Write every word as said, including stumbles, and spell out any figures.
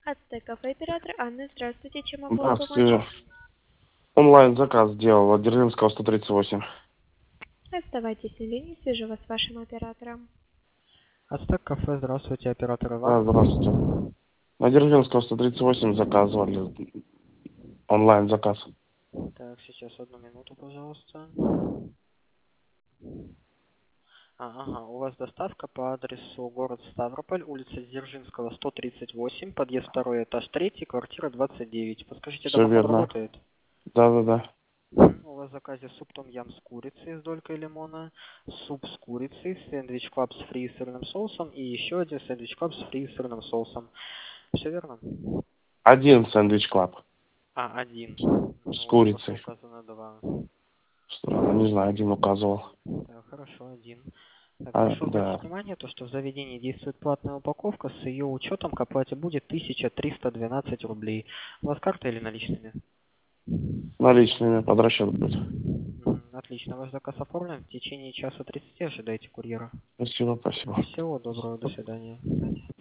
Ацтек кафе, оператор Анна. Здравствуйте, чем могу вам помочь? Здравствуйте. Онлайн заказ сделал от Дзержинского сто тридцать восемь. Оставайтесь на линии, свяжу вас с вашим оператором. Ацтек кафе, здравствуйте, оператор Да, здравствуйте. Иван. На Дзержинского сто тридцать восемь заказывали. Онлайн заказ. Так, сейчас одну минуту, пожалуйста. А, ага, у вас доставка по адресу город Ставрополь, улица Дзержинского, сто тридцать восемь, подъезд второй, этаж третий, квартира двадцать девять. Подскажите, Все домофон верно. работает? Да, да, да. Мгм. У вас в заказе суп том-ям с курицей с долькой лимона, суп с курицей, сэндвич клаб с фри и сырным соусом и еще один сэндвич клаб с фри и сырным соусом. Все верно? Один сэндвич клаб. А, один. С У вас просто курицей. указано два. Странно, не знаю, один указывал. Так, хорошо, один. Так, А, прошу обратить да. внимание, то, что в заведении действует платная упаковка, с ее учетом к оплате будет тысяча триста двенадцать рублей. У вас карта или наличными? Наличными под расчет будет. Мгм, отлично, ваш заказ оформлен. В течение часа тридцати ожидайте курьера. Спасибо, спасибо. Всего доброго, до свидания.